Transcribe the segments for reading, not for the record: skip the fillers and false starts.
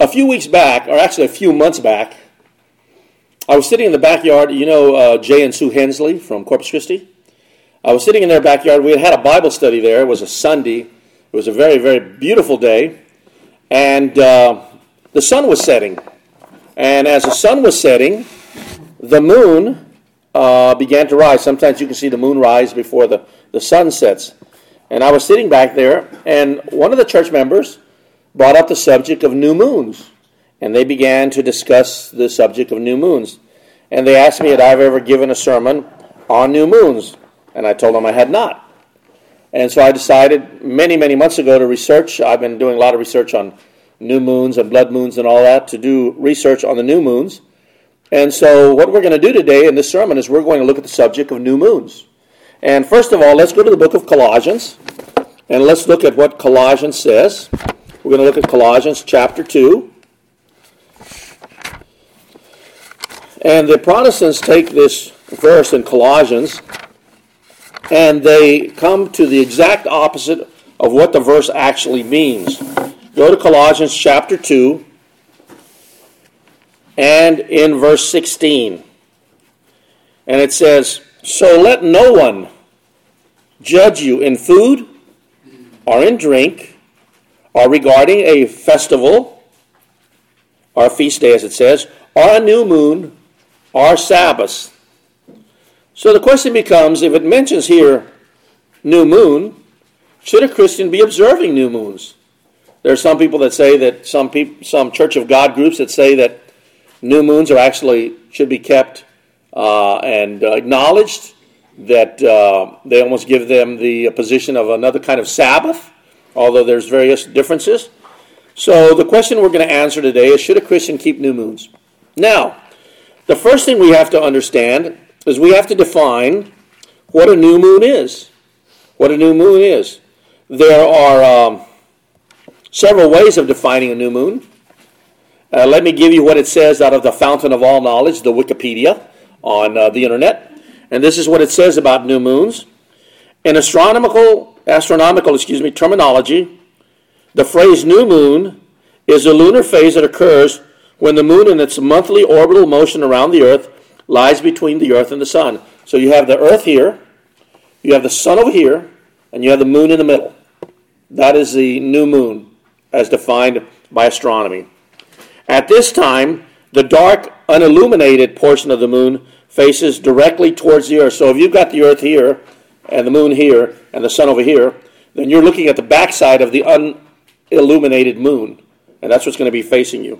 A few weeks back, or actually a few months back, I was sitting in the backyard. You know Jay and Sue Hensley from Corpus Christi? I was sitting in their backyard. We had a Bible study there. It was a Sunday. It was a very, very beautiful day. And the sun was setting. And as the sun was setting, the moon began to rise. Sometimes you can see the moon rise before the sun sets. And I was sitting back there, and one of the church members brought up the subject of new moons. And they began to discuss the subject of new moons. And they asked me had I ever given a sermon on new moons. And I told them I had not. And so I decided many, many months ago to research. I've been doing a lot of research on new moons and blood moons and all that, to do research on the new moons. And so what we're going to do today in this sermon is we're going to look at the subject of new moons. And first of all, let's go to the book of Colossians, and let's look at what Colossians says. We're going to look at Colossians chapter 2. And the Protestants take this verse in Colossians, and they come to the exact opposite of what the verse actually means. Go to Colossians chapter 2, and in verse 16. And it says, "So let no one judge you in food, or in drink, or regarding a festival, or a feast day, as it says, or a new moon, or Sabbath." So the question becomes, if it mentions here new moon, should a Christian be observing new moons? There are some people that say that, some Church of God groups that say that new moons are actually should be kept and acknowledged, that they almost give them the position of another kind of Sabbath, although there's various differences. So the question we're going to answer today is, should a Christian keep new moons? Now, the first thing we have to understand is we have to define what a new moon is. What a new moon is. There are several ways of defining a new moon. Let me give you what it says out of the Fountain of All Knowledge, the Wikipedia, on the internet. And this is what it says about new moons. In astronomical terminology, the phrase new moon is a lunar phase that occurs when the moon in its monthly orbital motion around the earth lies between the earth and the sun. So you have the earth here, you have the sun over here, and you have the moon in the middle. That is the new moon, as defined by astronomy. At this time, the dark, unilluminated portion of the moon faces directly towards the earth. So if you've got the earth here, and the moon here, and the sun over here, then you're looking at the backside of the unilluminated moon. And that's what's going to be facing you.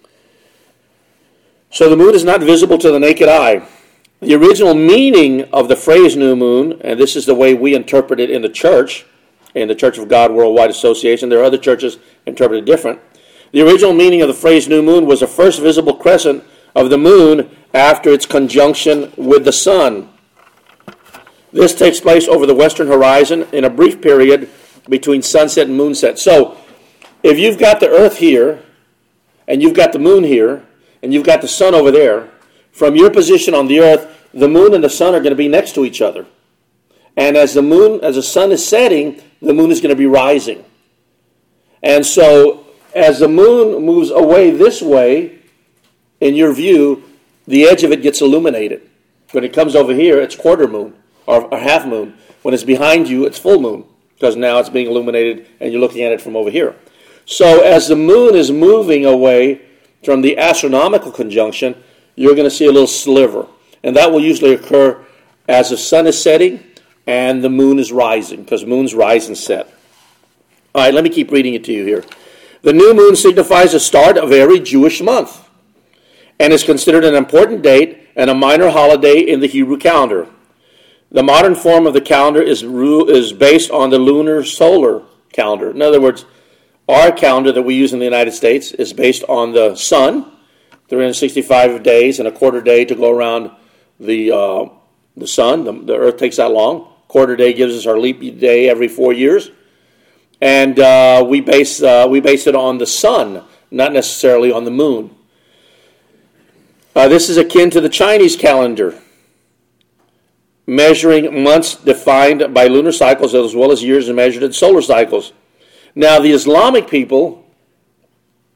So the moon is not visible to the naked eye. The original meaning of the phrase new moon, and this is the way we interpret it in the Church of God Worldwide Association. There are other churches interpreted different. The original meaning of the phrase new moon was the first visible crescent of the moon after its conjunction with the sun. This takes place over the western horizon in a brief period between sunset and moonset. So, if you've got the earth here, and you've got the moon here, and you've got the sun over there, from your position on the earth, the moon and the sun are going to be next to each other. And as the sun is setting, the moon is going to be rising. And so, as the moon moves away this way, in your view, the edge of it gets illuminated. When it comes over here, it's quarter moon, or half moon. When it's behind you, it's full moon, because now it's being illuminated, and you're looking at it from over here. So, as the moon is moving away from the astronomical conjunction, you're going to see a little sliver. And that will usually occur as the sun is setting and the moon is rising, because moons rise and set. All right, let me keep reading it to you here. The new moon signifies the start of every Jewish month and is considered an important date and a minor holiday in the Hebrew calendar. The modern form of the calendar is based on the lunar solar calendar. In other words, our calendar that we use in the United States is based on the sun, 365 days and a quarter day to go around the sun. The earth takes that long. Quarter day gives us our leap day every 4 years. And we base it on the sun, not necessarily on the moon. This is akin to the Chinese calendar, measuring months defined by lunar cycles as well as years measured in solar cycles. Now, the Islamic people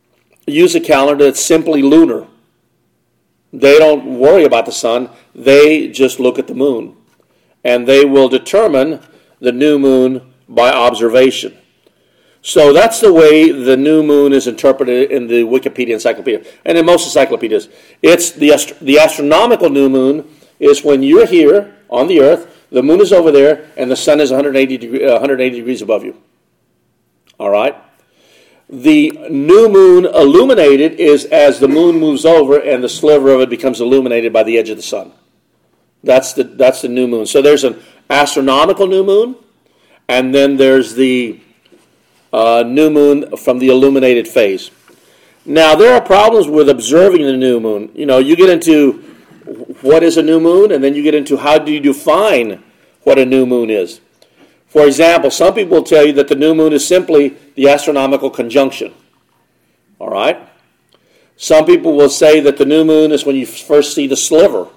use a calendar that's simply lunar. They don't worry about the sun. They just look at the moon. And they will determine the new moon by observation. So that's the way the new moon is interpreted in the Wikipedia encyclopedia. And in most encyclopedias, it's the astronomical new moon is when you're here on the earth, the moon is over there, and the sun is 180 degrees above you. All right? The new moon illuminated is as the moon moves over and the sliver of it becomes illuminated by the edge of the sun. That's the new moon. So there's an astronomical new moon, and then there's the new moon from the illuminated phase. Now, there are problems with observing the new moon. You know, you get into what is a new moon, and then you get into how do you define what a new moon is. For example, some people will tell you that the new moon is simply the astronomical conjunction. All right? Some people will say that the new moon is when you first see the sliver.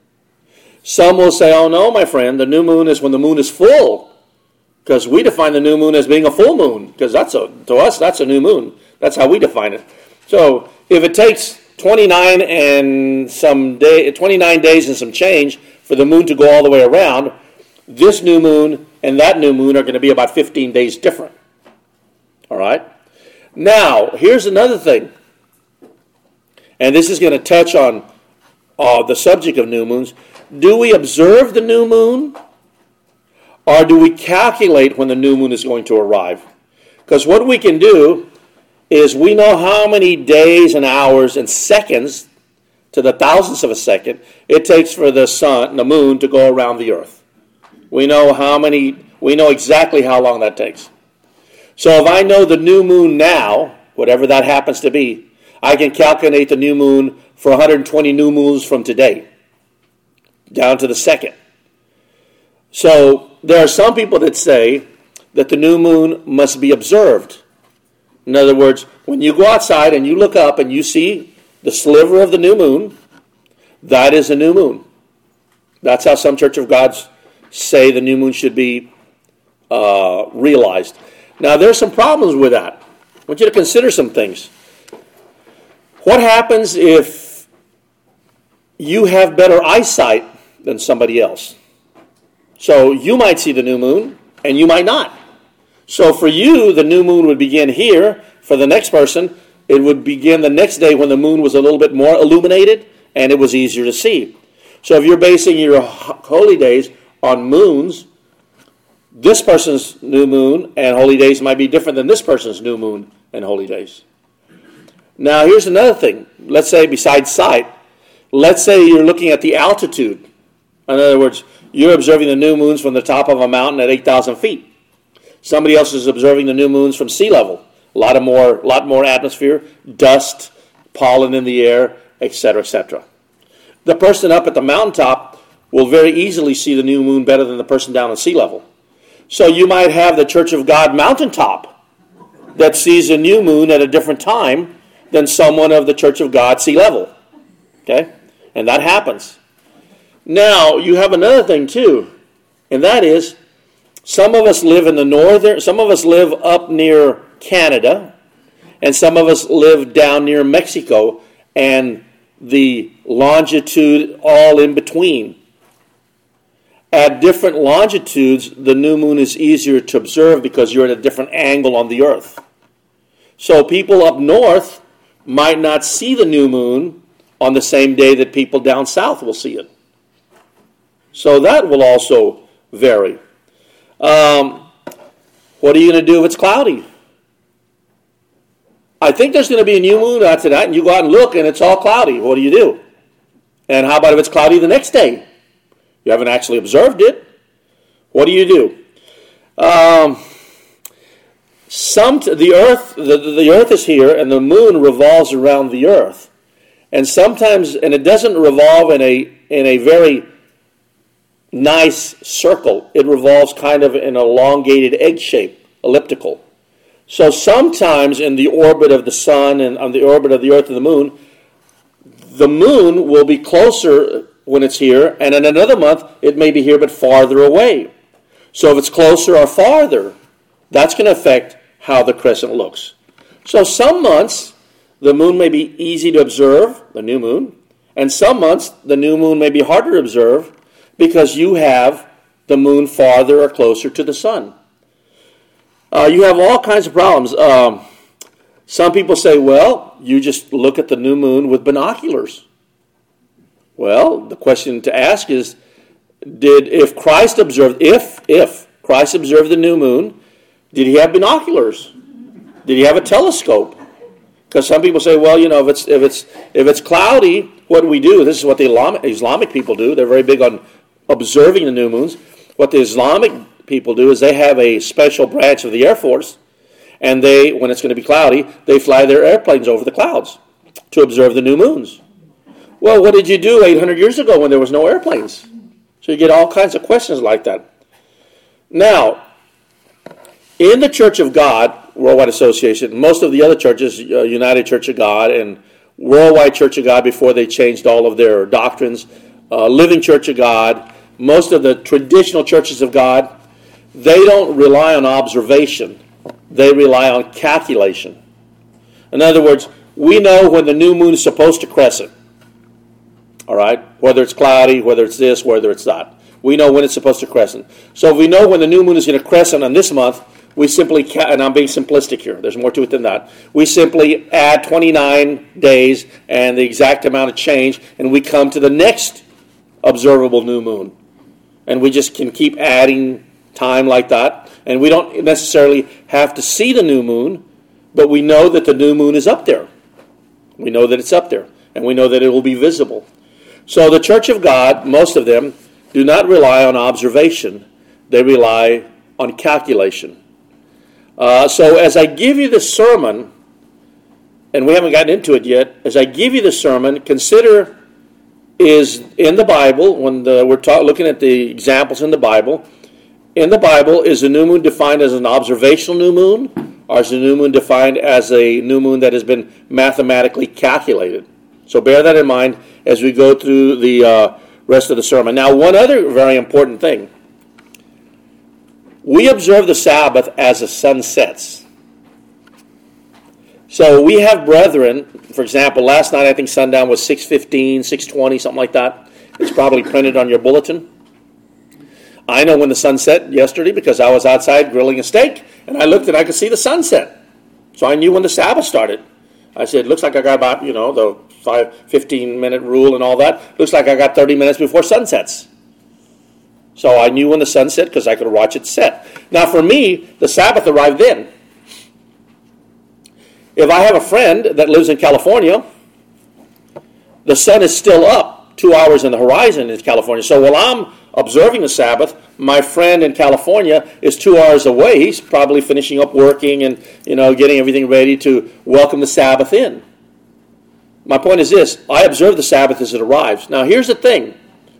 Some will say, oh no, my friend, the new moon is when the moon is full. Because we define the new moon as being a full moon. Because to us, that's a new moon. That's how we define it. So if it takes 29 days and some change for the moon to go all the way around, this new moon and that new moon are going to be about 15 days different. All right? Now, here's another thing. And this is going to touch on the subject of new moons. Do we observe the new moon? Or do we calculate when the new moon is going to arrive? Because what we can do is we know how many days and hours and seconds to the thousandths of a second it takes for the moon to go around the earth. We know exactly how long that takes. So if I know the new moon now, whatever that happens to be, I can calculate the new moon for 120 new moons from today, down to the second. So there are some people that say that the new moon must be observed. In other words, when you go outside and you look up and you see the sliver of the new moon, that is a new moon. That's how some Church of Gods say the new moon should be realized. Now, there's some problems with that. I want you to consider some things. What happens if you have better eyesight than somebody else? So you might see the new moon, and you might not. So for you, the new moon would begin here. For the next person, it would begin the next day when the moon was a little bit more illuminated, and it was easier to see. So if you're basing your holy days on moons, this person's new moon and holy days might be different than this person's new moon and holy days. Now, here's another thing. Let's say besides sight, let's say you're looking at the altitude. In other words, you're observing the new moons from the top of a mountain at 8,000 feet. Somebody else is observing the new moons from sea level. A lot more atmosphere, dust, pollen in the air, etc., etc. The person up at the mountaintop will very easily see the new moon better than the person down at sea level. So you might have the Church of God mountaintop that sees a new moon at a different time than someone of the Church of God sea level. Okay? And that happens. Now, you have another thing too, and that is some of us live up near Canada, and some of us live down near Mexico, and the longitude all in between. At different longitudes, the new moon is easier to observe because you're at a different angle on the earth. So people up north might not see the new moon on the same day that people down south will see it. So that will also vary. What are you going to do if it's cloudy? I think there's going to be a new moon out tonight, and you go out and look, and it's all cloudy. What do you do? And how about if it's cloudy the next day? You haven't actually observed it. What do you do? The earth is here, and the moon revolves around the earth. And sometimes, and it doesn't revolve in a very nice circle. It revolves kind of in an elongated egg shape, elliptical. So sometimes in the orbit of the sun and on the orbit of the earth and the moon will be closer when it's here, and in another month it may be here but farther away. So if it's closer or farther, that's going to affect how the crescent looks. So some months the moon may be easy to observe, the new moon, and some months the new moon may be harder to observe because you have the moon farther or closer to the sun. You have all kinds of problems. Some people say, well, you just look at the new moon with binoculars. Well, the question to ask is, if Christ observed the new moon, did he have binoculars? Did he have a telescope? Because some people say, well, if it's cloudy, what do we do? This is what the Islamic people do. They're very big on observing the new moons. What the Islamic people do is they have a special branch of the Air Force, and when it's going to be cloudy, they fly their airplanes over the clouds to observe the new moons. Well, what did you do 800 years ago when there was no airplanes? So you get all kinds of questions like that. Now, in the Church of God, Worldwide Association, most of the other churches, United Church of God and Worldwide Church of God before they changed all of their doctrines, Living Church of God, most of the traditional churches of God, they don't rely on observation. They rely on calculation. In other words, we know when the new moon is supposed to crescent. All right? Whether it's cloudy, whether it's this, whether it's that. We know when it's supposed to crescent. So if we know when the new moon is going to crescent on this month, we simply, and I'm being simplistic here, there's more to it than that, we simply add 29 days and the exact amount of change, and we come to the next observable new moon. And we just can keep adding time like that. And we don't necessarily have to see the new moon, but we know that the new moon is up there. We know that it's up there, and we know that it will be visible. So the Church of God, most of them, do not rely on observation. They rely on calculation. So as I give you the sermon, and we haven't gotten into it yet, as I give you the sermon, consider is in the Bible, when we're looking at the examples in the Bible, is the new moon defined as an observational new moon, or is the new moon defined as a new moon that has been mathematically calculated? So bear that in mind as we go through the rest of the sermon. Now, one other very important thing. We observe the Sabbath as the sun sets. So we have brethren, for example, last night I think sundown was 6:15, 6:20, something like that. It's probably printed on your bulletin. I know when the sun set yesterday because I was outside grilling a steak, and I looked and I could see the sunset. So I knew when the Sabbath started. I said, looks like I got about, the 15-minute rule and all that. Looks like I got 30 minutes before sunsets. So I knew when the sun set because I could watch it set. Now for me, the Sabbath arrived then. If I have a friend that lives in California, the sun is still up 2 hours in the horizon in California. So while I'm observing the Sabbath, my friend in California is 2 hours away. He's probably finishing up working and getting everything ready to welcome the Sabbath in. My point is this: I observe the Sabbath as it arrives. Now here's the thing.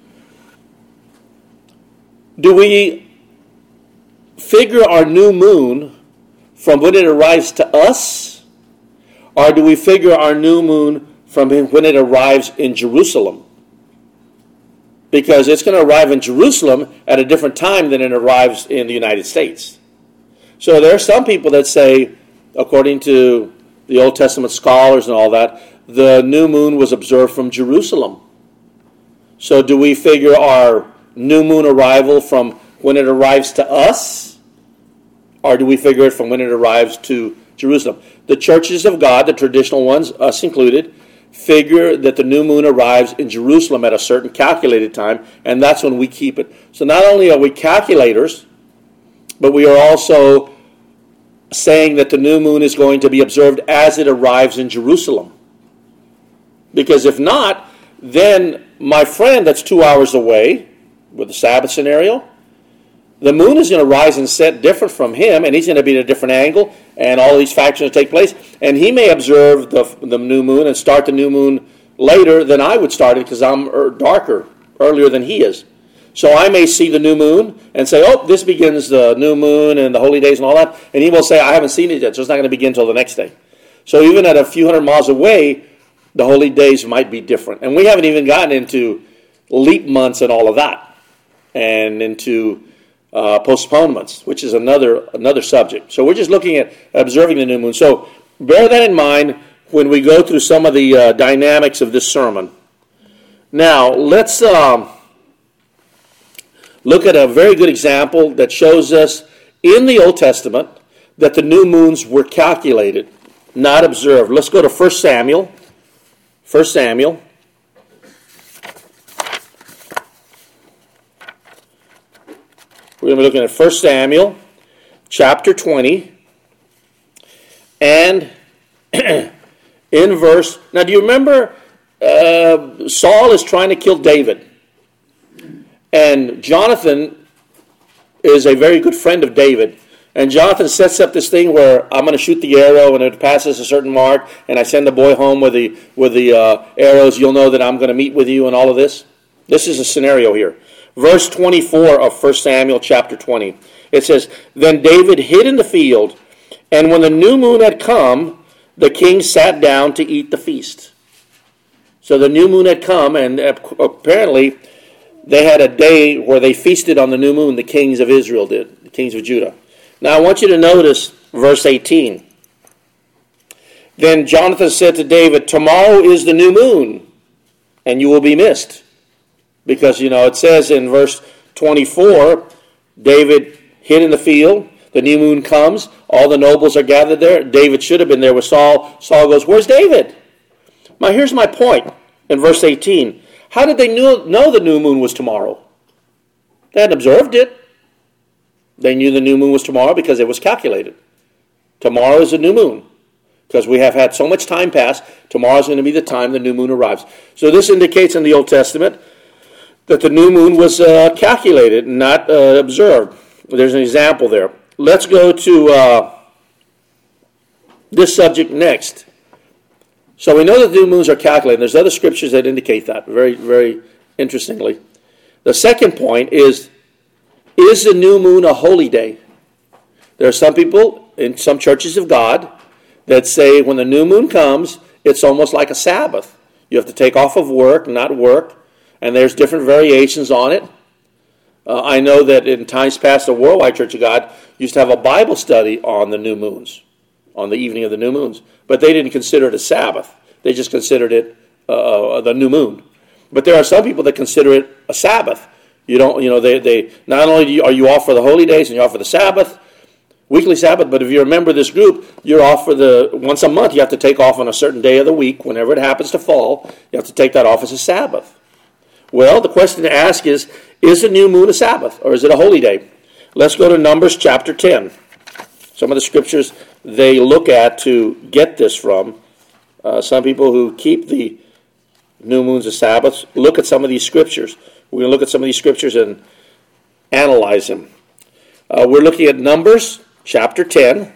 Do we figure our new moon from when it arrives to us, or do we figure our new moon from when it arrives in Jerusalem? Because it's going to arrive in Jerusalem at a different time than it arrives in the United States. So there are some people that say, according to the Old Testament scholars and all that, the new moon was observed from Jerusalem. So do we figure our new moon arrival from when it arrives to us, or do we figure it from when it arrives to Jerusalem? The churches of God, the traditional ones, us included, figure that the new moon arrives in Jerusalem at a certain calculated time, and that's when we keep it. So not only are we calculators, but we are also saying that the new moon is going to be observed as it arrives in Jerusalem. Because if not, then my friend that's 2 hours away, with the Sabbath scenario, the moon is going to rise and set different from him, and he's going to be at a different angle, and all these factors will take place. And he may observe the new moon and start the new moon later than I would start it because I'm earlier than he is. So I may see the new moon and say, oh, this begins the new moon and the holy days and all that. And he will say, I haven't seen it yet, so it's not going to begin until the next day. So even at a few hundred miles away, the holy days might be different. And we haven't even gotten into leap months and all of that, and into postponements, which is another subject. So we're just looking at observing the new moon. So bear that in mind when we go through some of the dynamics of this sermon. Now, let's look at a very good example that shows us in the Old Testament that the new moons were calculated, not observed. Let's go to 1 Samuel. 1 Samuel. We're going to be looking at 1 Samuel chapter 20. And in verse... Now, do you remember Saul is trying to kill David? And Jonathan is a very good friend of David. And Jonathan sets up this thing where I'm going to shoot the arrow and it passes a certain mark, and I send the boy home with the arrows. You'll know that I'm going to meet with you and all of this. This is a scenario here. Verse 24 of 1 Samuel chapter 20. It says, Then David hid in the field, and when the new moon had come, the king sat down to eat the feast. So the new moon had come, and apparently they had a day where they feasted on the new moon, the kings of Israel did, the kings of Judah. Now I want you to notice verse 18. Then Jonathan said to David, Tomorrow is the new moon, and you will be missed. Because, it says in verse 24, David hid in the field, the new moon comes, all the nobles are gathered there. David should have been there with Saul. Saul goes, Where's David? Now here's my point in verse 18. How did they know the new moon was tomorrow? They hadn't observed it. They knew the new moon was tomorrow because it was calculated. Tomorrow is a new moon. Because we have had so much time pass, tomorrow is going to be the time the new moon arrives. So this indicates in the Old Testament that the new moon was calculated, not observed. There's an example there. Let's go to this subject next. So we know that new moons are calculated. There's other scriptures that indicate that, very, very interestingly. The second point is the new moon a holy day? There are some people in some churches of God that say when the new moon comes, it's almost like a Sabbath. You have to take off of work, not work, and there's different variations on it. I know that in times past, the Worldwide Church of God used to have a Bible study on the new moons, on the evening of the new moons. But they didn't consider it a Sabbath. They just considered it the new moon. But there are some people that consider it a Sabbath. You don't, they not only are you off for the holy days and you're off for the Sabbath, weekly Sabbath, but if you're a member of this group, you're off for once a month. You have to take off on a certain day of the week, whenever it happens to fall. You have to take that off as a Sabbath. Well, the question to ask is the new moon a Sabbath, or is it a holy day? Let's go to Numbers chapter 10. Some of the scriptures they look at to get this from. Some people who keep the new moons as Sabbaths look at some of these scriptures. We're going to look at some of these scriptures and analyze them. We're looking at Numbers chapter 10.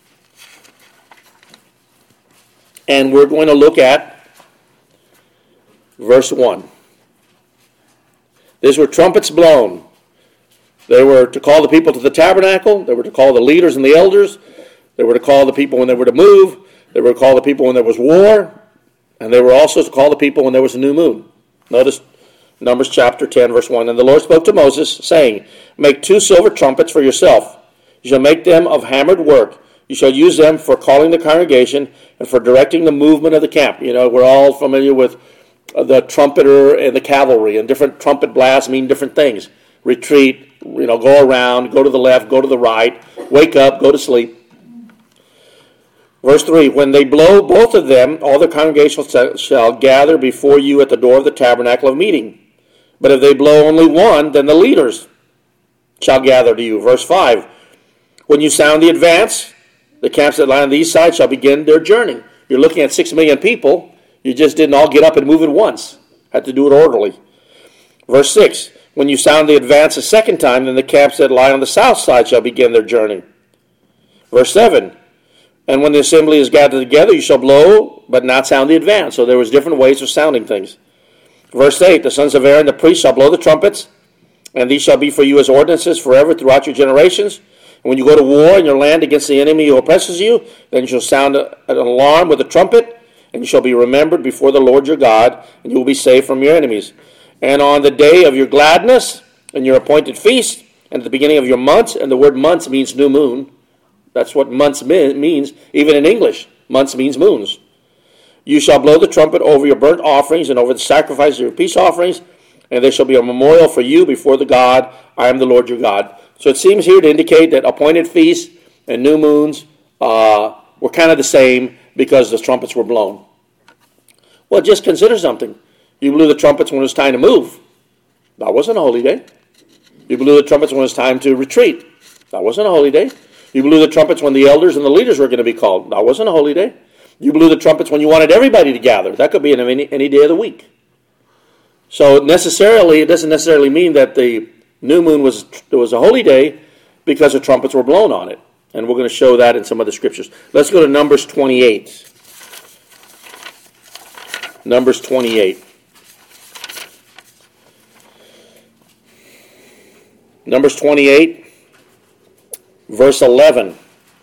And we're going to look at verse 1. These were trumpets blown. They were to call the people to the tabernacle. They were to call the leaders and the elders. They were to call the people when they were to move. They were to call the people when there was war. And they were also to call the people when there was a new moon. Notice Numbers chapter 10, verse 1. And the Lord spoke to Moses, saying, Make 2 silver trumpets for yourself. You shall make them of hammered work. You shall use them for calling the congregation and for directing the movement of the camp. We're all familiar with the trumpeter and the cavalry, and different trumpet blasts mean different things. Retreat, go around, go to the left, go to the right, wake up, go to sleep. Verse 3, When they blow both of them, all the congregation shall gather before you at the door of the tabernacle of meeting. But if they blow only one, then the leaders shall gather to you. Verse 5, When you sound the advance, the camps that lie on the east side shall begin their journey. You're looking at 6 million people. You just didn't all get up and move at once. Had to do it orderly. Verse 6, When you sound the advance a second time, then the camps that lie on the south side shall begin their journey. Verse 7, And when the assembly is gathered together, you shall blow, but not sound the advance. So there was different ways of sounding things. Verse 8, The sons of Aaron, the priests, shall blow the trumpets, and these shall be for you as ordinances forever throughout your generations. And when you go to war in your land against the enemy who oppresses you, then you shall sound an alarm with a trumpet, and you shall be remembered before the Lord your God, and you will be saved from your enemies. And on the day of your gladness and your appointed feast, and at the beginning of your months, and the word months means new moon. That's what months means, even in English. Months means moons. You shall blow the trumpet over your burnt offerings and over the sacrifices of your peace offerings, and there shall be a memorial for you before the God. I am the Lord your God. So it seems here to indicate that appointed feasts and new moons were kind of the same because the trumpets were blown. Well, just consider something. You blew the trumpets when it was time to move. That wasn't a holy day. You blew the trumpets when it was time to retreat. That wasn't a holy day. You blew the trumpets when the elders and the leaders were going to be called. That wasn't a holy day. You blew the trumpets when you wanted everybody to gather. That could be in any day of the week. So it doesn't necessarily mean that the new moon was a holy day because the trumpets were blown on it. And we're going to show that in some of the scriptures. Let's go to Numbers 28. Numbers 28. Numbers 28, verse 11.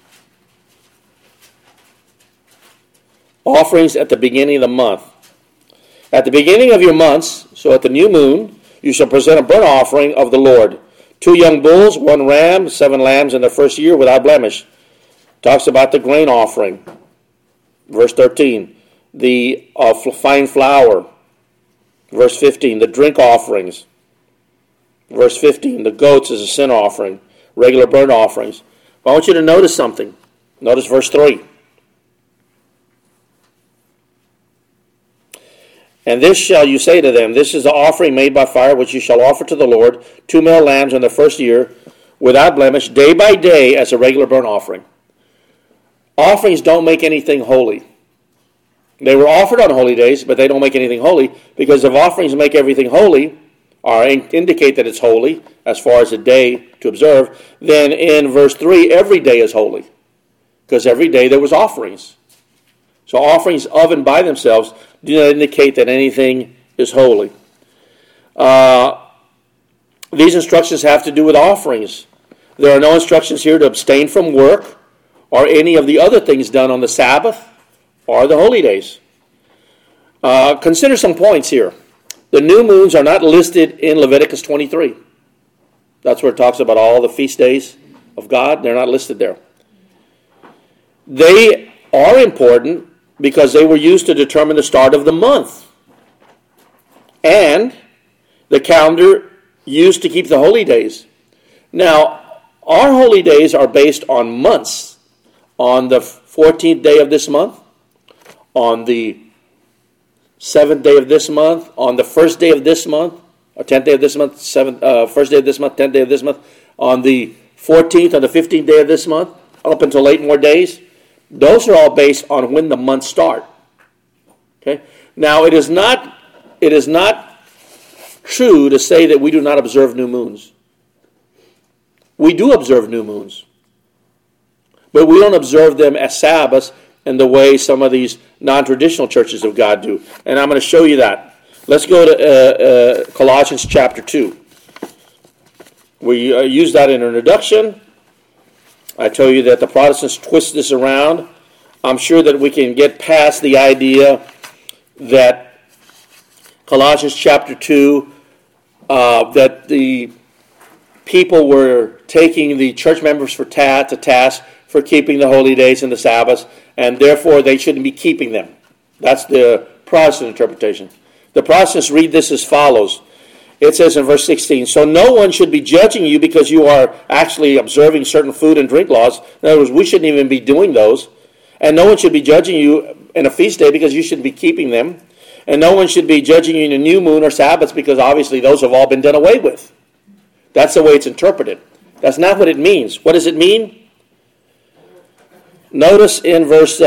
Offerings at the beginning of the month. At the beginning of your months, so at the new moon, you shall present a burnt offering of the Lord. 2 young bulls, 1 ram, 7 lambs in the first year without blemish. Talks about the grain offering. Verse 13, the fine flour. Verse 15, the drink offerings. Verse 15, the goats as a sin offering. Regular burnt offerings. But I want you to notice something. Notice verse 3. And this shall you say to them, this is the offering made by fire, which you shall offer to the Lord, 2 male lambs in the first year, without blemish, day by day, as a regular burnt offering. Offerings don't make anything holy. They were offered on holy days, but they don't make anything holy, because if offerings make everything holy, or indicate that it's holy, as far as a day to observe, then in verse 3, every day is holy, because every day there was offerings. So offerings of and by themselves do not indicate that anything is holy. These instructions have to do with offerings. There are no instructions here to abstain from work or any of the other things done on the Sabbath or the holy days. Consider some points here. The new moons are not listed in Leviticus 23. That's where it talks about all the feast days of God. They're not listed there. They are important because they were used to determine the start of the month. And the calendar used to keep the holy days. Now, our holy days are based on months. On the 14th day of this month, on the 7th day of this month, on the 1st day of this month, or 10th day of this month, 1st day of this month, 10th day of this month, on the 14th or the 15th day of this month, up until 8 more days. Those are all based on when the months start. Okay. Now, it is not true to say that we do not observe new moons. We do observe new moons. But we don't observe them as Sabbaths in the way some of these non-traditional churches of God do. And I'm going to show you that. Let's go to Colossians chapter 2. We use that in our introduction. I tell you that the Protestants twist this around. I'm sure that we can get past the idea that Colossians chapter 2, that the people were taking the church members to task for keeping the holy days and the Sabbaths, and therefore they shouldn't be keeping them. That's the Protestant interpretation. The Protestants read this as follows. It says in verse 16, so no one should be judging you because you are actually observing certain food and drink laws. In other words, we shouldn't even be doing those. And no one should be judging you in a feast day because you shouldn't be keeping them. And no one should be judging you in a new moon or Sabbaths because obviously those have all been done away with. That's the way it's interpreted. That's not what it means. What does it mean? Notice in verse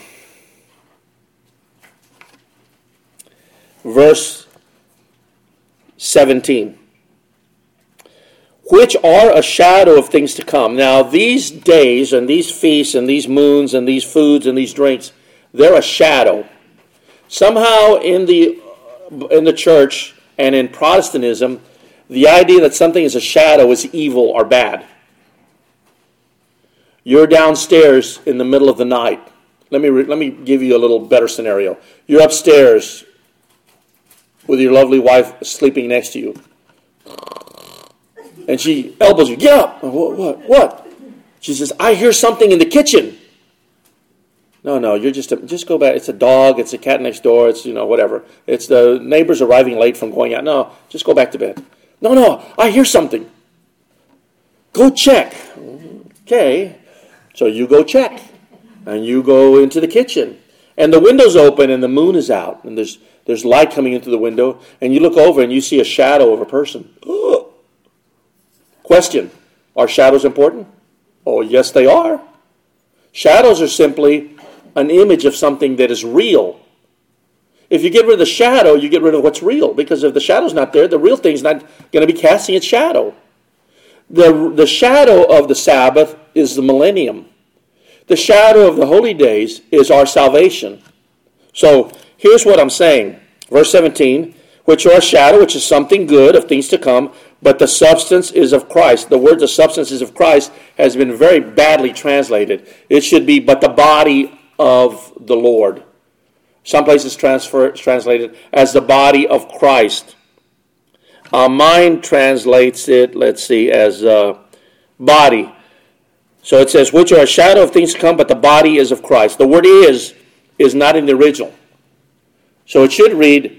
17, which are a shadow of things to come. Now, these days and these feasts and these moons and these foods and these drinks, they're a shadow. Somehow in the church and in Protestantism, the idea that something is a shadow is evil or bad. You're downstairs in the middle of the night. Let me give you a little better scenario. You're upstairs with your lovely wife sleeping next to you. And she elbows you. Get up. What? She says, I hear something in the kitchen. No, you're just go back. It's a dog. It's a cat next door. It's, whatever. It's the neighbors arriving late from going out. No, just go back to bed. No, I hear something. Go check. Okay, so you go check, and you go into the kitchen, and the window's open, and the moon is out, and there's light coming into the window, and you look over, and you see a shadow of a person. Question, are shadows important? Oh, yes, they are. Shadows are simply an image of something that is real. If you get rid of the shadow, you get rid of what's real, because if the shadow's not there, the real thing's not going to be casting its shadow. The shadow of the Sabbath is the millennium. The shadow of the holy days is our salvation. So here's what I'm saying. Verse 17, which are a shadow, which is something good of things to come, but the substance is of Christ. The word the substance is of Christ has been very badly translated. It should be, but the body of the Lord. Some places translated as the body of Christ. Mine translates it, as body. So it says, which are a shadow of things to come, but the body is of Christ. The word is not in the original. So it should read,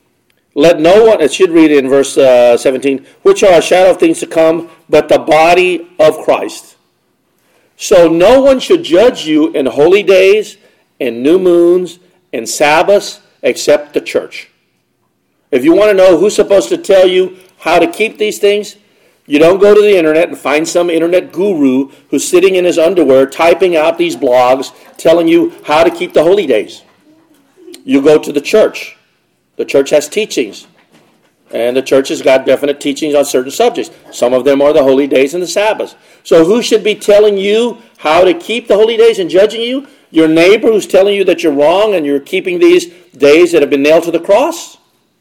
it should read in verse 17, which are a shadow of things to come, but the body of Christ. So no one should judge you in holy days, in new moons, in Sabbaths, except the church. If you want to know who's supposed to tell you how to keep these things, you don't go to the internet and find some internet guru who's sitting in his underwear typing out these blogs telling you how to keep the holy days. You go to the church. The church has teachings. And the church has got definite teachings on certain subjects. Some of them are the holy days and the Sabbaths. So who should be telling you how to keep the holy days and judging you? Your neighbor who's telling you that you're wrong and you're keeping these days that have been nailed to the cross?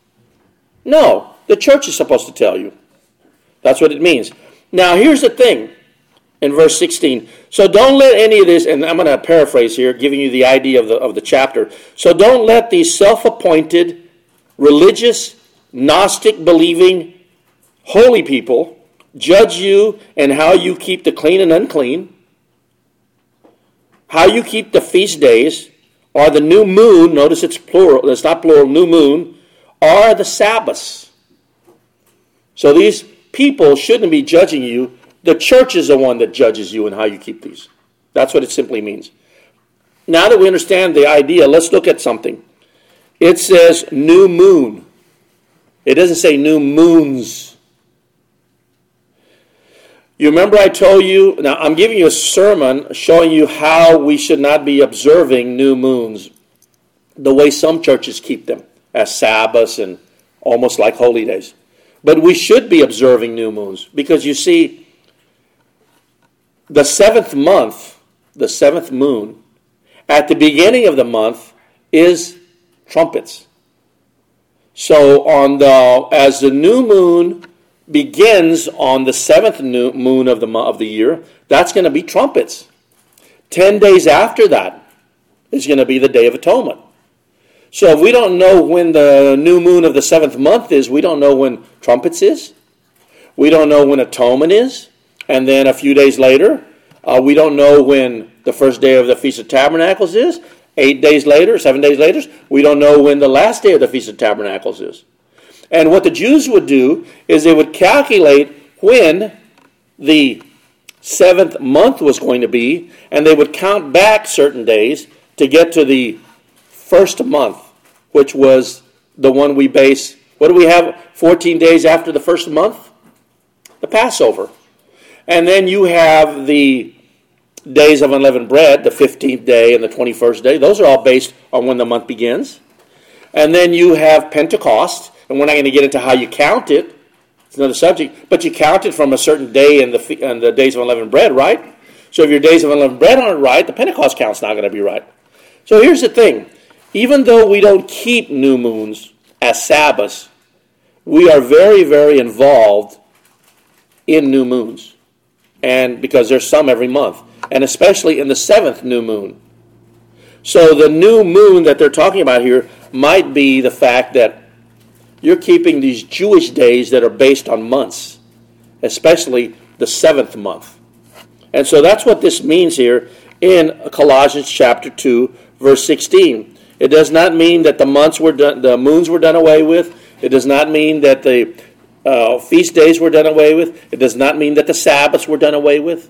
No, the church is supposed to tell you. That's what it means. Now, here's the thing in verse 16. So don't let any of this, and I'm going to paraphrase here, giving you the idea of the chapter. So don't let these self-appointed, religious, Gnostic-believing, holy people judge you and how you keep the clean and unclean, how you keep the feast days, or the new moon, notice it's plural, it's not plural, new moon, or the Sabbaths. So these people shouldn't be judging you. The church is the one that judges you and how you keep these. That's what it simply means. Now that we understand the idea, let's look at something. It says new moon. It doesn't say new moons. You remember I told you, now I'm giving you a sermon showing you how we should not be observing new moons the way some churches keep them, as Sabbaths and almost like holy days. But we should be observing new moons because you see, the seventh month, the seventh moon, at the beginning of the month is trumpets. So as the new moon begins on the seventh new moon of the year, that's going to be trumpets. 10 days after that is going to be the Day of Atonement. So if we don't know when the new moon of the seventh month is, we don't know when trumpets is. We don't know when atonement is. And then a few days later, we don't know when the first day of the Feast of Tabernacles is. 8 days later, 7 days later, we don't know when the last day of the Feast of Tabernacles is. And what the Jews would do is they would calculate when the seventh month was going to be, and they would count back certain days to get to the first month, which was the one we base. What do we have 14 days after the first month? The Passover. And then you have the days of unleavened bread, the 15th day and the 21st day. Those are all based on when the month begins. And then you have Pentecost, and we're not going to get into how you count it. It's another subject. But you count it from a certain day in the days of unleavened bread, right? So if your days of unleavened bread aren't right, the Pentecost count's not going to be right. So here's the thing. Even though we don't keep new moons as Sabbaths, we are very, very involved in new moons. And because there's some every month. And especially in the seventh new moon. So the new moon that they're talking about here might be the fact that you're keeping these Jewish days that are based on months, especially the seventh month. And so that's what this means here in Colossians chapter 2, verse 16. It does not mean that the moons were done away with. It does not mean that the feast days were done away with. It does not mean that the Sabbaths were done away with.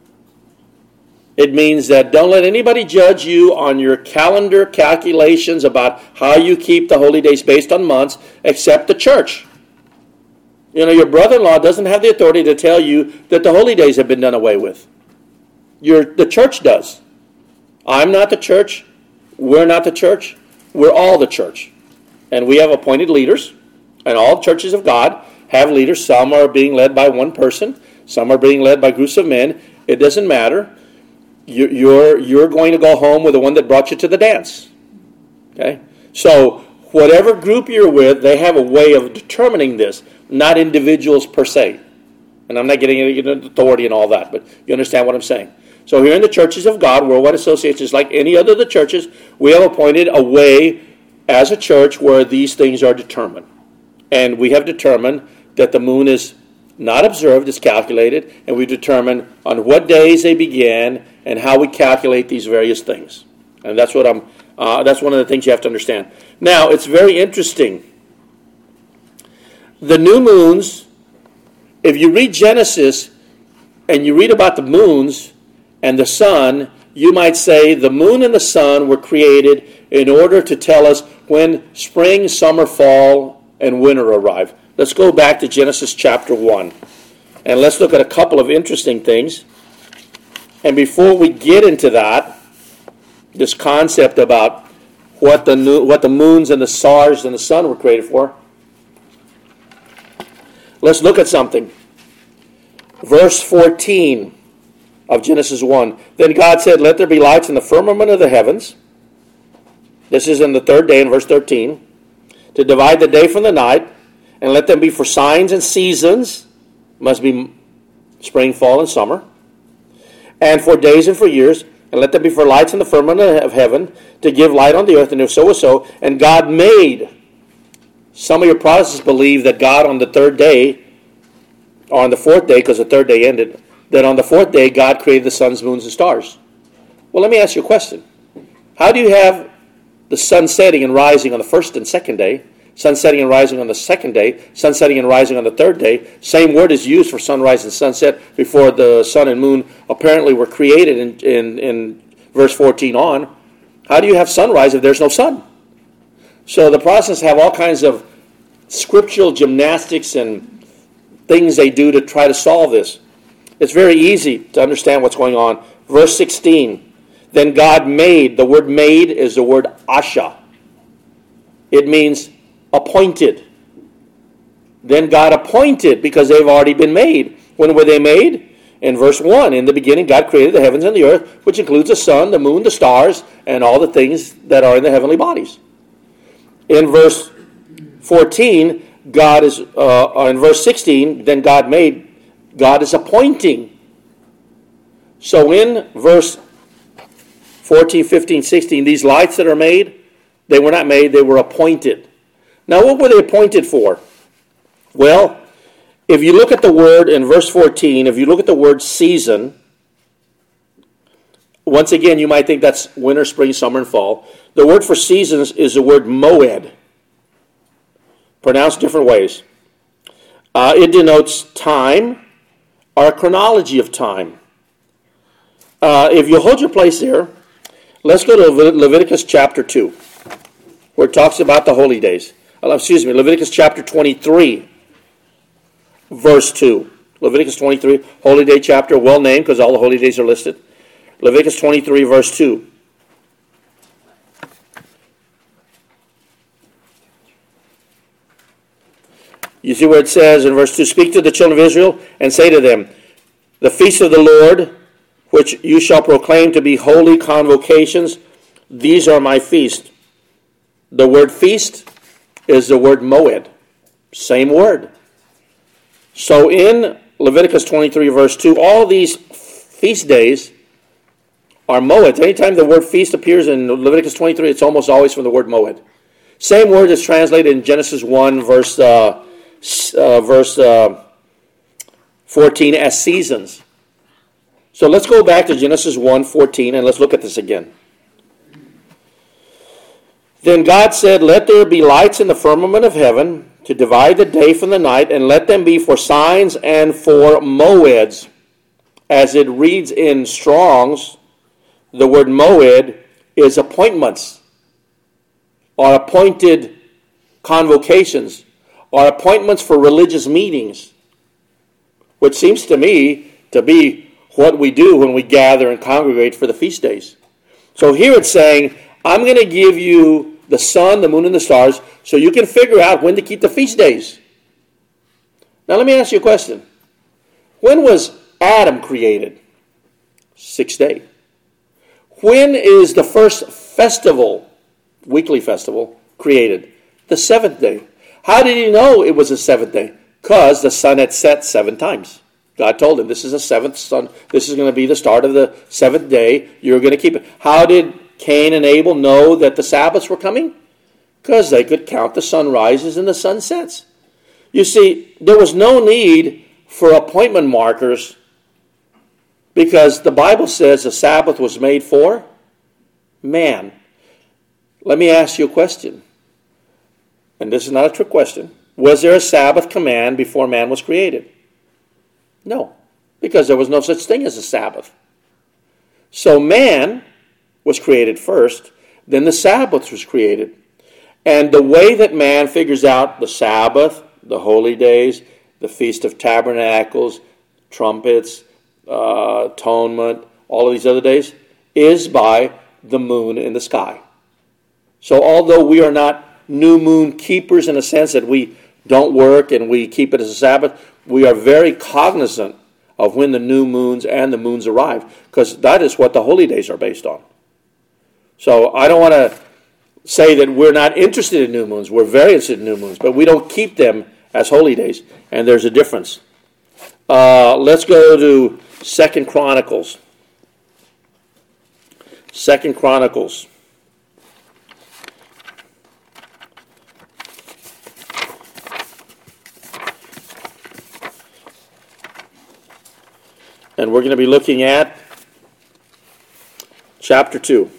It means that don't let anybody judge you on your calendar calculations about how you keep the holy days based on months, except the church. Your brother-in-law doesn't have the authority to tell you that the holy days have been done away with. The church does. I'm not the church. We're not the church. We're all the church. And we have appointed leaders. And all churches of God have leaders. Some are being led by one person. Some are being led by groups of men. It doesn't matter. You're going to go home with the one that brought you to the dance. Okay? So, whatever group you're with, they have a way of determining this, not individuals per se. And I'm not getting into authority and all that, but you understand what I'm saying. So here in the churches of God, worldwide associations, like any other of the churches, we have appointed a way as a church where these things are determined. And we have determined that the moon is not observed, it's calculated, and we've determined on what days they began and how we calculate these various things. And that's what that's one of the things you have to understand. Now, it's very interesting. The new moons, if you read Genesis and you read about the moons and the sun, you might say the moon and the sun were created in order to tell us when spring, summer, fall, and winter arrive. Let's go back to Genesis chapter 1. And let's look at a couple of interesting things. And before we get into that, this concept about what the moons and the stars and the sun were created for, let's look at something. Verse 14 of Genesis 1. Then God said, "Let there be lights in the firmament of the heavens." This is in the third day in verse 13. "To divide the day from the night, and let them be for signs and seasons," must be spring, fall, and summer, "and for days and for years, and let them be for lights in the firmament of heaven, to give light on the earth." And if so was so. And God made. Some of your Protestants believe that God on the third day, or on the fourth day, because the third day ended, that on the fourth day God created the suns, moons, and stars. Well, let me ask you a question. How do you have the sun setting and rising on the first and second day, sun setting and rising on the second day, sun setting and rising on the third day? Same word is used for sunrise and sunset before the sun and moon apparently were created in verse 14 on. How do you have sunrise if there's no sun? So the Protestants have all kinds of scriptural gymnastics and things they do to try to solve this. It's very easy to understand what's going on. Verse 16, then God made. The word made is the word asha. It means appointed. Then God appointed, because they've already been made. When were they made? In verse 1, in the beginning God created the heavens and the earth, which includes the sun, the moon, the stars, and all the things that are in the heavenly bodies. In verse 14, God is, in verse 16, then God made. God is appointing. So in verse 14, 15, 16, these lights that are made, they were not made, they were appointed. Now, what were they appointed for? Well, if you look at the word in verse 14, if you look at the word season, once again, you might think that's winter, spring, summer, and fall. The word for seasons is the word moed, pronounced different ways. It denotes time or a chronology of time. If you hold your place there, let's go to Leviticus chapter 2, where it talks about the holy days. Leviticus chapter 23, verse 2. Leviticus 23, holy day chapter, well named because all the holy days are listed. Leviticus 23, verse 2. You see where it says in verse 2, "Speak to the children of Israel and say to them, the feast of the Lord, which you shall proclaim to be holy convocations, these are my feast." The word feast is the word moed. Same word. So in Leviticus 23, verse 2, all these feast days are moed. Anytime the word feast appears in Leviticus 23, it's almost always from the word moed. Same word is translated in Genesis 1, verse 14 as seasons. So let's go back to Genesis 1:14 and let's look at this again. Then God said, "Let there be lights in the firmament of heaven to divide the day from the night, and let them be for signs and for moeds." As it reads in Strong's, the word moed is appointments, or appointed convocations, or appointments for religious meetings, which seems to me to be what we do when we gather and congregate for the feast days. So here it's saying, I'm going to give you the sun, the moon, and the stars so you can figure out when to keep the feast days. Now let me ask you a question. When was Adam created? 6th day. When is the first festival, weekly festival, created? The 7th day. How did he know it was the 7th day? Because the sun had set 7 times. God told him, this is the 7th sun. This is going to be the start of the 7th day. You're going to keep it. How did Cain and Abel know that the Sabbaths were coming? Because they could count the sunrises and the sunsets. You see, there was no need for appointment markers because the Bible says the Sabbath was made for man. Let me ask you a question. And this is not a trick question. Was there a Sabbath command before man was created? No, because there was no such thing as a Sabbath. So man was created first, then the Sabbath was created. And the way that man figures out the Sabbath, the holy days, the Feast of Tabernacles, trumpets, atonement, all of these other days, is by the moon in the sky. So although we are not new moon keepers in a sense that we don't work and we keep it as a Sabbath, we are very cognizant of when the new moons and the moons arrive, because that is what the holy days are based on. So I don't want to say that we're not interested in new moons. We're very interested in new moons, but we don't keep them as holy days, and there's a difference. Let's go to 2 Chronicles. 2 Chronicles. And we're going to be looking at chapter 2.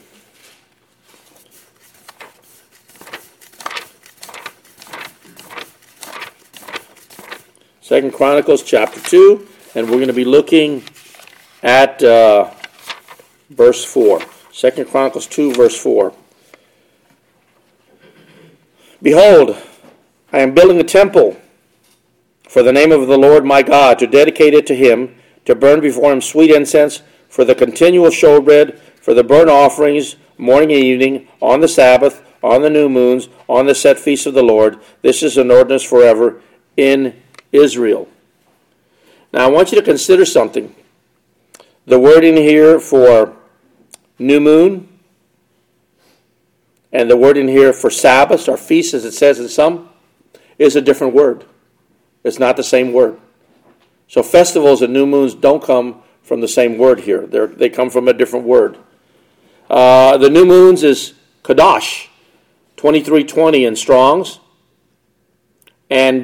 Second Chronicles chapter 2, and we're going to be looking at verse 4. 2 Chronicles 2, verse 4. Behold, I am building a temple for the name of the Lord my God, to dedicate it to him, to burn before him sweet incense, for the continual showbread, for the burnt offerings, morning and evening, on the Sabbath, on the new moons, on the set feasts of the Lord. This is an ordinance forever in Israel. Now I want you to consider something. The word in here for new moon and the word in here for Sabbath or feast, as it says in some, is a different word. It's not the same word. So festivals and new moons don't come from the same word here. They come from a different word. The new moons is Kadosh, 2320 in Strong's. And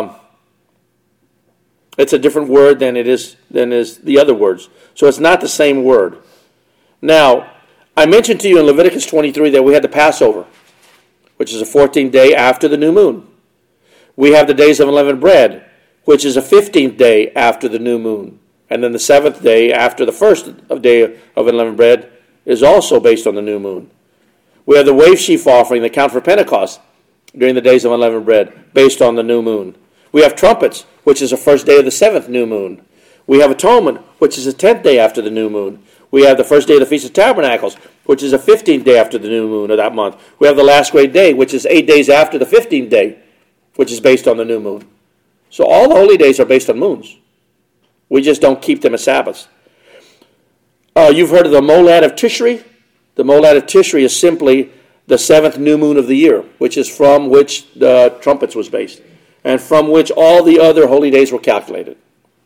it's a different word than is the other words. So it's not the same word. Now, I mentioned to you in Leviticus 23 that we had the Passover, which is a 14th day after the new moon. We have the days of unleavened bread, which is a 15th day after the new moon. And then the 7th day after the first day of unleavened bread is also based on the new moon. We have the wave sheaf offering, the count for Pentecost, during the days of unleavened bread, based on the new moon. We have trumpets, which is the first day of the 7th new moon. We have atonement, which is the 10th day after the new moon. We have the first day of the Feast of Tabernacles, which is the 15th day after the new moon of that month. We have the last great day, which is 8 days after the 15th day, which is based on the new moon. So all the holy days are based on moons. We just don't keep them as Sabbaths. You've heard of the Molad of Tishri? The Molad of Tishri is simply the 7th new moon of the year, which is from which the trumpets was based, and from which all the other holy days were calculated.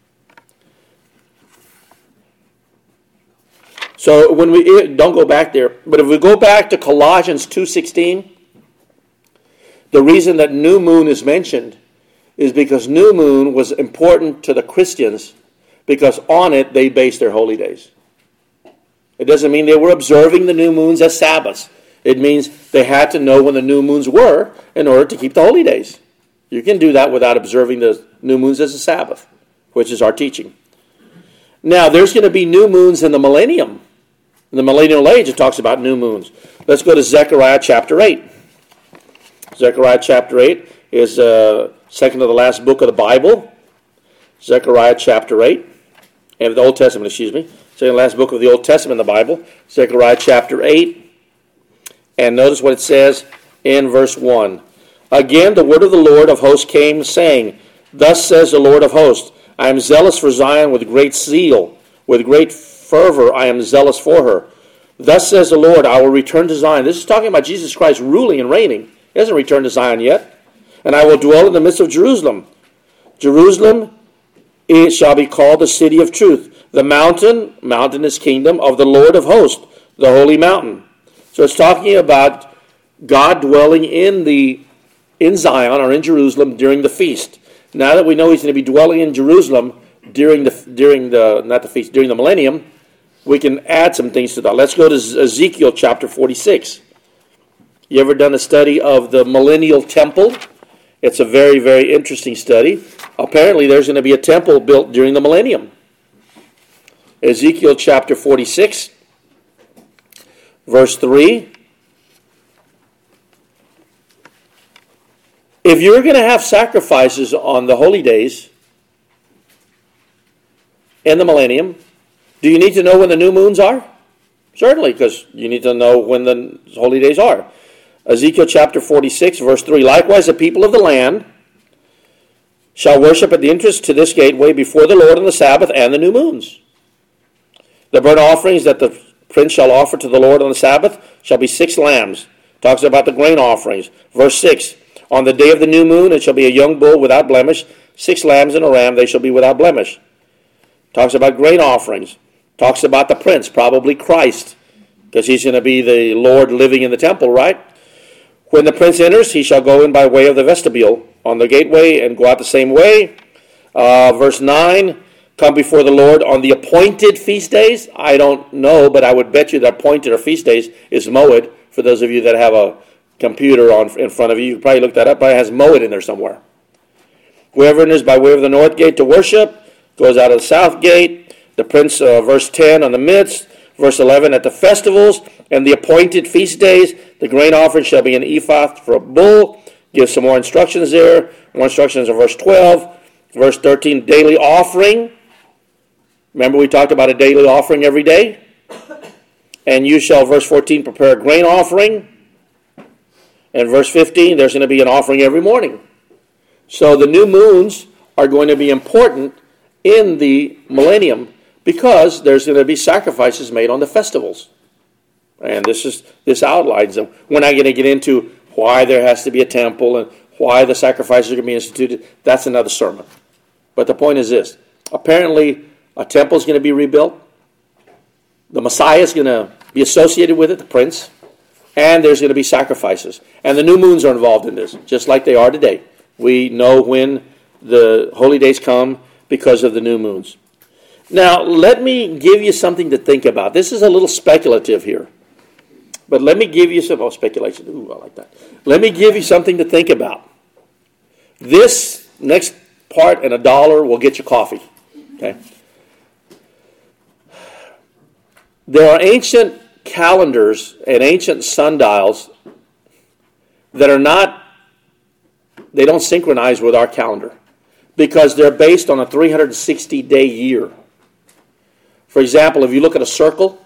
So when we don't go back there, but if we go back to Colossians 2:16, the reason that new moon is mentioned is because new moon was important to the Christians because on it they based their holy days. It doesn't mean they were observing the new moons as Sabbaths. It means they had to know when the new moons were in order to keep the holy days. You can do that without observing the new moons as a Sabbath, which is our teaching. Now, there's going to be new moons in the millennium. In the millennial age, it talks about new moons. Let's go to Zechariah chapter 8. Zechariah chapter 8 is second to the last book of the Bible. Zechariah chapter 8. And the Old Testament, excuse me. Second to last book of the Old Testament in the Bible. Zechariah chapter 8. And notice what it says in verse 1. Again, the word of the Lord of hosts came, saying, Thus says the Lord of hosts, I am zealous for Zion with great zeal. With great fervor I am zealous for her. Thus says the Lord, I will return to Zion. This is talking about Jesus Christ ruling and reigning. He hasn't returned to Zion yet. And I will dwell in the midst of Jerusalem. Jerusalem, it shall be called the city of truth. The mountain is kingdom of the Lord of hosts, the holy mountain. So it's talking about God dwelling in Zion or in Jerusalem during the feast. Now that we know he's going to be dwelling in Jerusalem during the millennium, we can add some things to that. Let's go to Ezekiel chapter 46. You ever done a study of the millennial temple? It's a very, very interesting study. Apparently there's going to be a temple built during the millennium. Ezekiel chapter 46, verse 3. If you're going to have sacrifices on the holy days in the millennium, do you need to know when the new moons are? Certainly, because you need to know when the holy days are. Ezekiel chapter 46, verse 3. Likewise, the people of the land shall worship at the entrance to this gateway before the Lord on the Sabbath and the new moons. The burnt offerings that the prince shall offer to the Lord on the Sabbath shall be 6 lambs. Talks about the grain offerings. Verse 6. On the day of the new moon, it shall be a young bull without blemish, 6 lambs and a ram, they shall be without blemish. Talks about grain offerings. Talks about the prince, probably Christ, because he's going to be the Lord living in the temple, right? When the prince enters, he shall go in by way of the vestibule on the gateway and go out the same way. Verse 9, come before the Lord on the appointed feast days. I don't know, but I would bet you that appointed or feast days is Moed, for those of you that have a computer in front of you. You can probably look that up. Probably has Moed in there somewhere. Whoever enters by way of the north gate to worship goes out of the south gate. The prince, verse 10, on the midst. Verse 11, at the festivals and the appointed feast days, the grain offering shall be an ephah for a bull. Give some more instructions there. More instructions in verse 12. Verse 13, daily offering. Remember we talked about a daily offering every day? And you shall, verse 14, prepare a grain offering. And verse 15, there's going to be an offering every morning. So the new moons are going to be important in the millennium because there's going to be sacrifices made on the festivals. And this outlines them. We're not going to get into why there has to be a temple and why the sacrifices are going to be instituted. That's another sermon. But the point is this. Apparently, a temple is going to be rebuilt. The Messiah is going to be associated with it, the prince. And there's going to be sacrifices. And the new moons are involved in this, just like they are today. We know when the holy days come because of the new moons. Now, let me give you something to think about. This is a little speculative here. But let me give you some, speculation. Ooh, I like that. Let me give you something to think about. This next part and $1 will get you coffee. Okay? There are ancient calendars and ancient sundials that they don't synchronize with our calendar because they're based on a 360-day year. For example, if you look at a circle,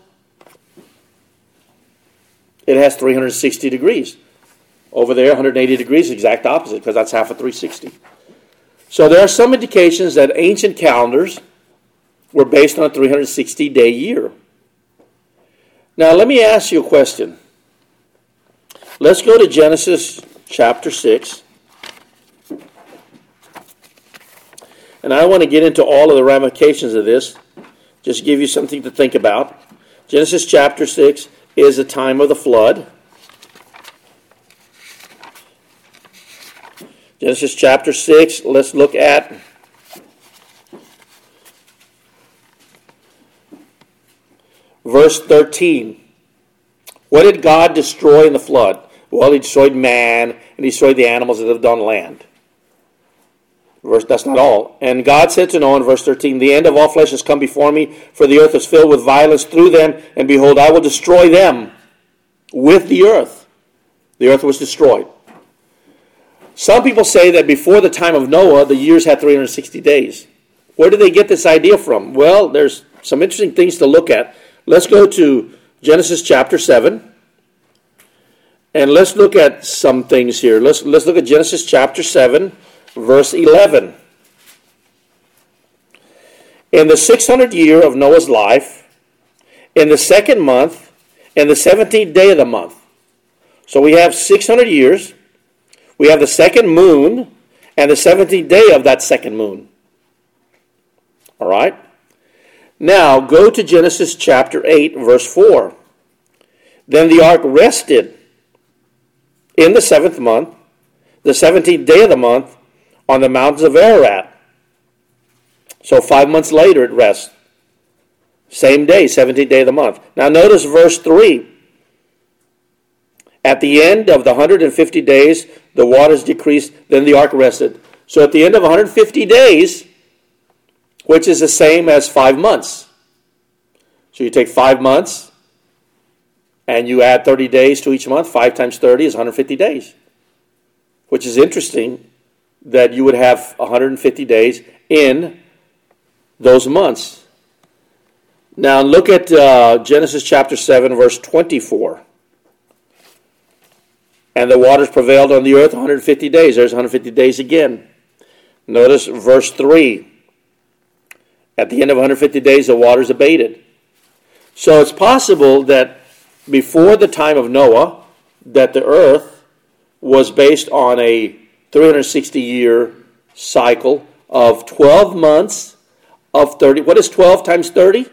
it has 360 degrees. Over there, 180 degrees, exact opposite, because that's half of 360. So there are some indications that ancient calendars were based on a 360-day year. Now, let me ask you a question. Let's go to Genesis chapter 6. And I want to get into all of the ramifications of this. Just give you something to think about. Genesis chapter 6 is the time of the flood. Genesis chapter 6, let's look at verse 13. What did God destroy in the flood? Well, he destroyed man, and he destroyed the animals that lived on land. That's not all. And God said to Noah in verse 13, the end of all flesh has come before me, for the earth is filled with violence through them, and behold, I will destroy them with the earth. The earth was destroyed. Some people say that before the time of Noah, the years had 360 days. Where did they get this idea from? Well, there's some interesting things to look at. Let's go to Genesis chapter 7. And let's look at some things here. Let's look at Genesis chapter 7, verse 11. In the 600th year of Noah's life, in the second month, in the 17th day of the month. So we have 600 years. We have the second moon and the 17th day of that second moon. All right? Now, go to Genesis chapter 8, verse 4. Then the ark rested in the 7th month, the 17th day of the month, on the mountains of Ararat. So 5 months later it rests. Same day, 17th day of the month. Now notice verse 3. At the end of the 150 days, the waters decreased, then the ark rested. So at the end of 150 days, which is the same as 5 months. So you take 5 months, and you add 30 days to each month. 5 times 30 is 150 days. Which is interesting that you would have 150 days in those months. Now look at Genesis chapter 7, verse 24. And the waters prevailed on the earth 150 days. There's 150 days again. Notice verse 3. At the end of 150 days, the waters abated. So it's possible that before the time of Noah, that the earth was based on a 360-year cycle of 12 months of 30. What is 12 times 30?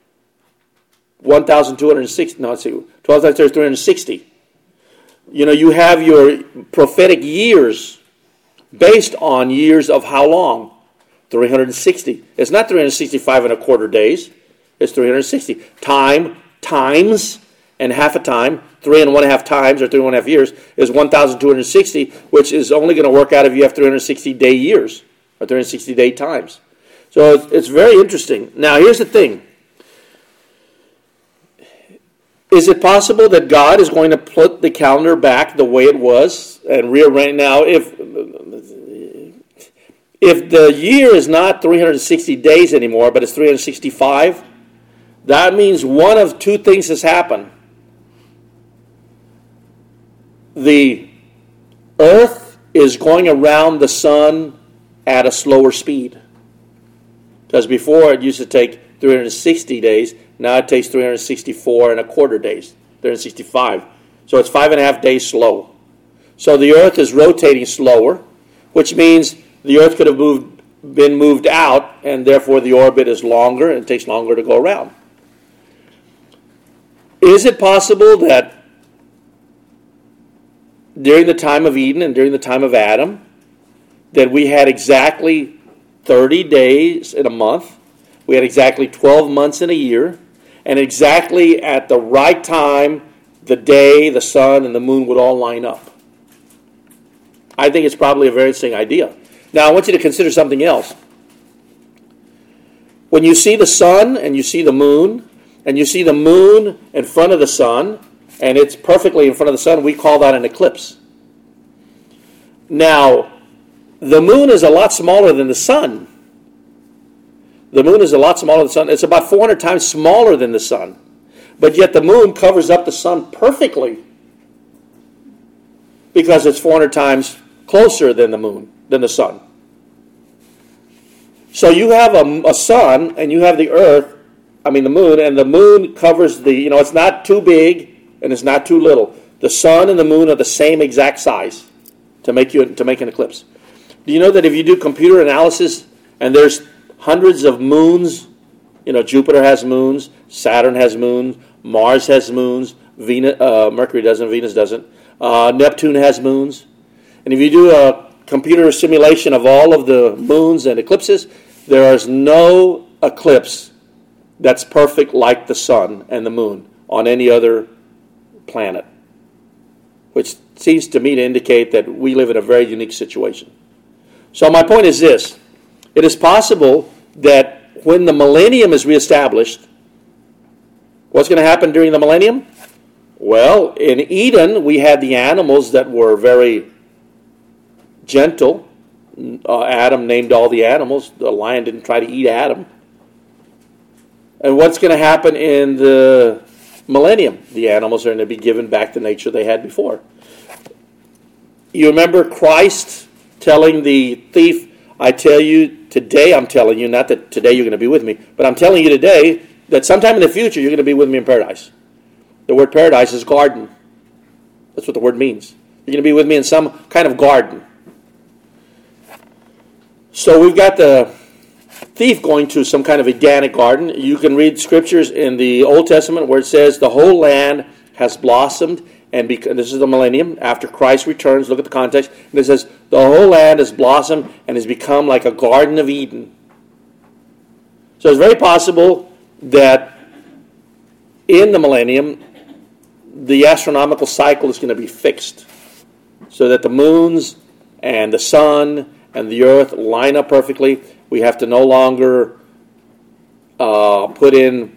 1,260. No, let's see. 12 times 30 is 360. You know, you have your prophetic years based on years of how long? 360. It's not 365 and a quarter days. It's 360. Time times and half a time, 3.5 times or 3.5 years is 1,260, which is only going to work out if you have 360 day years or 360 day times. So it's very interesting. Now here's the thing. Is it possible that God is going to put the calendar back the way it was and rearrange? Now, if the year is not 360 days anymore, but it's 365, that means one of two things has happened. The earth is going around the sun at a slower speed. Because before it used to take 360 days, now it takes 364 and a quarter days, 365. So it's 5.5 days slow. So the earth is rotating slower, which means the earth could have been moved out, and therefore the orbit is longer and it takes longer to go around. Is it possible that during the time of Eden and during the time of Adam, that we had exactly 30 days in a month, we had exactly 12 months in a year, and exactly at the right time, the day, the sun, and the moon would all line up? I think it's probably a very interesting idea. Now, I want you to consider something else. When you see the sun and you see the moon, and you see the moon in front of the sun, and it's perfectly in front of the sun, we call that an eclipse. Now, the moon is a lot smaller than the sun. The moon is a lot smaller than the sun. It's about 400 times smaller than the sun. But yet the moon covers up the sun perfectly because it's 400 times closer than the sun. So you have a sun and you have the earth, the moon, and the moon covers it's not too big and it's not too little. The sun and the moon are the same exact size to make an eclipse. Do you know that if you do computer analysis and there's hundreds of moons, Jupiter has moons, Saturn has moons, Mars has moons, Mercury doesn't, Venus doesn't, Neptune has moons, and if you do a computer simulation of all of the moons and eclipses, there is no eclipse that's perfect like the sun and the moon on any other planet, which seems to me to indicate that we live in a very unique situation. So my point is this. It is possible that when the millennium is reestablished, what's going to happen during the millennium? Well, in Eden, we had the animals that were very gentle. Adam named all the animals. The lion didn't try to eat Adam. And what's going to happen in the millennium? The animals are going to be given back the nature they had before. You remember Christ telling the thief, I tell you today, I'm telling you, not that today you're going to be with me, but I'm telling you today that sometime in the future you're going to be with me in paradise. The word paradise is garden. That's what the word means. You're going to be with me in some kind of garden. So we've got the thief going to some kind of Edenic garden. You can read scriptures in the Old Testament where it says the whole land has blossomed, and this is the millennium, after Christ returns. Look at the context. And it says the whole land has blossomed and has become like a Garden of Eden. So it's very possible that in the millennium, the astronomical cycle is going to be fixed so that the moons and the sun and the earth line up perfectly. We have to no longer put in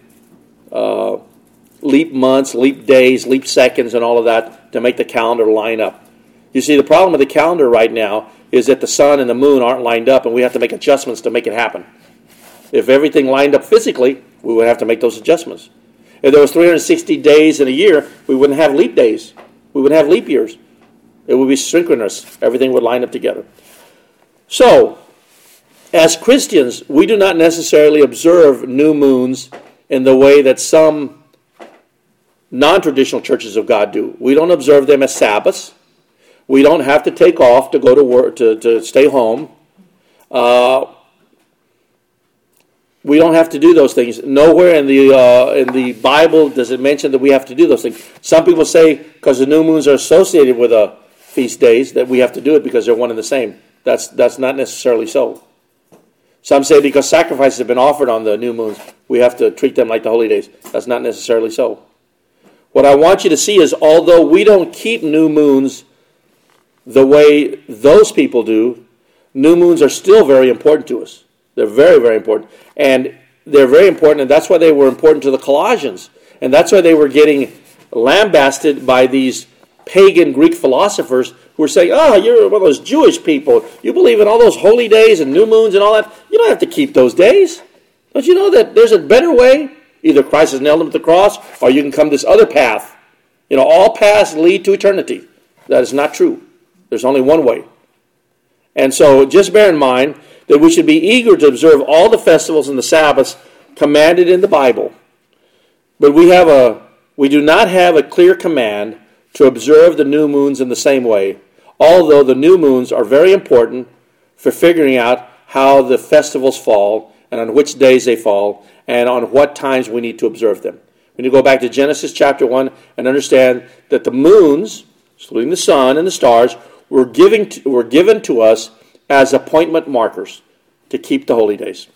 leap months, leap days, leap seconds, and all of that to make the calendar line up. You see, the problem with the calendar right now is that the sun and the moon aren't lined up, and we have to make adjustments to make it happen. If everything lined up physically, we would have to make those adjustments. If there was 360 days in a year, we wouldn't have leap days. We wouldn't have leap years. It would be synchronous. Everything would line up together. So, as Christians, we do not necessarily observe new moons in the way that some non-traditional churches of God do. We don't observe them as Sabbaths. We don't have to take off to go to work, to stay home. We don't have to do those things. Nowhere in the Bible does it mention that we have to do those things. Some people say because the new moons are associated with feast days that we have to do it because they're one and the same. That's not necessarily so. Some say because sacrifices have been offered on the new moons, we have to treat them like the holy days. That's not necessarily so. What I want you to see is although we don't keep new moons the way those people do, new moons are still very important to us. They're very, very important. And they're very important, and that's why they were important to the Colossians. And that's why they were getting lambasted by these pagan Greek philosophers who were saying, you're one of those Jewish people. You believe in all those holy days and new moons and all that. You don't have to keep those days. Don't you know that there's a better way? Either Christ has nailed them to the cross, or you can come this other path. All paths lead to eternity. That is not true. There's only one way. And so just bear in mind that we should be eager to observe all the festivals and the Sabbaths commanded in the Bible. But we do not have a clear command to observe the new moons in the same way, although the new moons are very important for figuring out how the festivals fall and on which days they fall and on what times we need to observe them. We need to go back to Genesis chapter 1 and understand that the moons, including the sun and the stars, were given to us as appointment markers to keep the holy days.